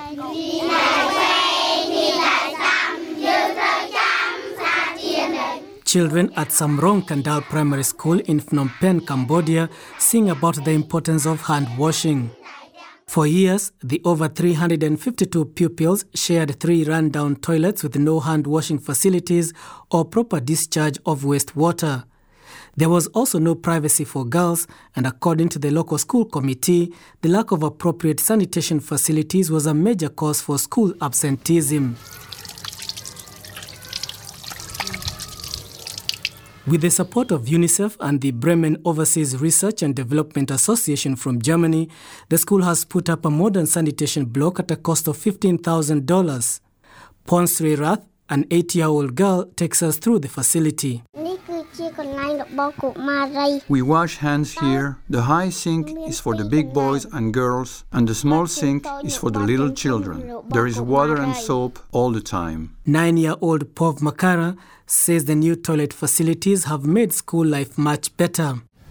Children at Samrong Kandal Primary School in Phnom Penh, Cambodia, sing about the importance of hand washing. For years, the over 352 pupils shared 3 rundown toilets with no hand washing facilities or proper discharge of wastewater. There was also no privacy for girls, and according to the local school committee, the lack of appropriate sanitation facilities was a major cause for school absenteeism. With the support of UNICEF and the Bremen Overseas Research and Development Association from Germany, the school has put up a modern sanitation block at a cost of $15,000. Ponsri Rath, an 8-year-old girl, takes us through the facility. We wash hands here. The high sink is for the big boys and girls, and the small sink is for the little children. There is water and soap all the time. 9-year-old Pov Makara says the new toilet facilities have made school life much better.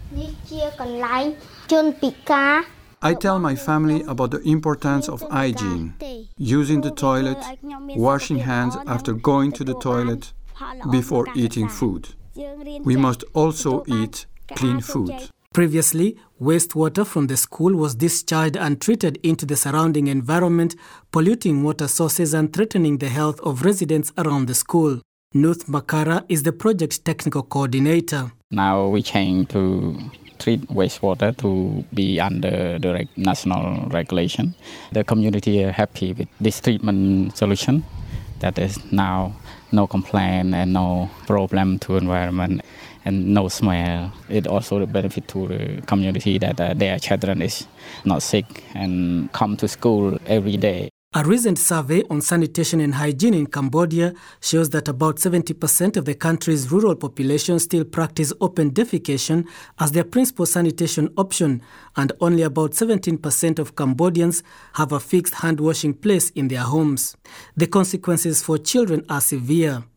I tell my family about the importance of hygiene, using the toilet, washing hands after going to the toilet, before eating food. We must also eat clean food. Previously, wastewater from the school was discharged and treated into the surrounding environment, polluting water sources and threatening the health of residents around the school. Nuth Makara is the project technical coordinator. Now we change to treat wastewater to be under the national regulation. The community are happy with this treatment solution. That is now no complaint and no problem to environment and no smell. It also the benefit to the community that their children is not sick and come to school every day. A recent survey on sanitation and hygiene in Cambodia shows that about 70% of the country's rural population still practice open defecation as their principal sanitation option, and only about 17% of Cambodians have a fixed hand-washing place in their homes. The consequences for children are severe.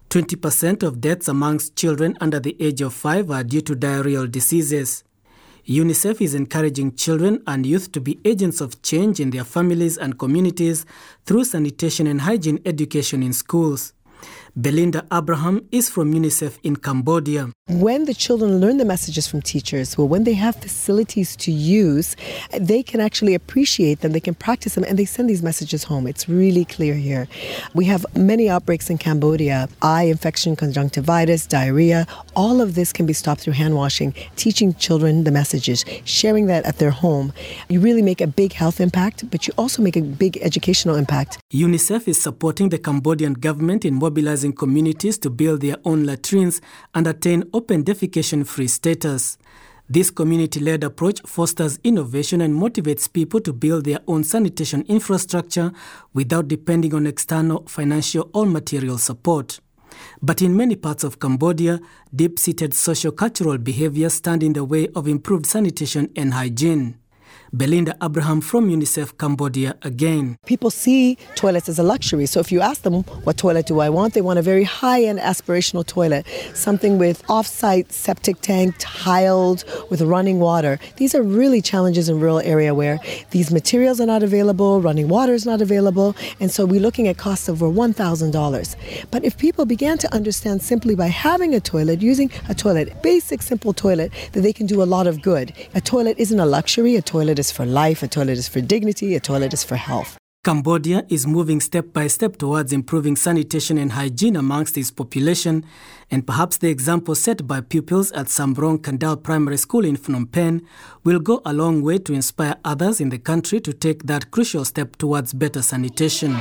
20% of deaths amongst children under the age of 5 are due to diarrheal diseases. UNICEF is encouraging children and youth to be agents of change in their families and communities through sanitation and hygiene education in schools. Belinda Abraham is from UNICEF in Cambodia. When the children learn the messages from teachers, when they have facilities to use, they can actually appreciate them, they can practice them, and they send these messages home. It's really clear here. We have many outbreaks in Cambodia: eye infection, conjunctivitis, diarrhea. All of this can be stopped through hand washing, teaching children the messages, sharing that at their home. You really make a big health impact, but you also make a big educational impact. UNICEF is supporting the Cambodian government in mobilizing communities to build their own latrines and attain open defecation-free status. This community-led approach fosters innovation and motivates people to build their own sanitation infrastructure without depending on external financial or material support. But in many parts of Cambodia, deep-seated socio-cultural behaviors stand in the way of improved sanitation and hygiene. Belinda Abraham from UNICEF Cambodia again. People see toilets as a luxury. So if you ask them, what toilet do I want? They want a very high-end aspirational toilet, something with off-site septic tank, tiled, with running water. These are really challenges in rural area where these materials are not available, running water is not available, and so we're looking at costs of over $1,000. But if people began to understand simply by having a toilet, using a toilet, basic, simple toilet, that they can do a lot of good. A toilet isn't a luxury, a toilet is for life, a toilet is for dignity, a toilet is for health. Cambodia is moving step by step towards improving sanitation and hygiene amongst its population, and perhaps the example set by pupils at Samrong Kandal Primary School in Phnom Penh will go a long way to inspire others in the country to take that crucial step towards better sanitation.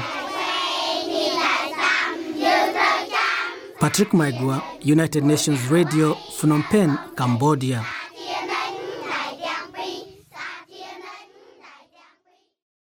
Patrick Maigua, United Nations Radio, Phnom Penh, Cambodia.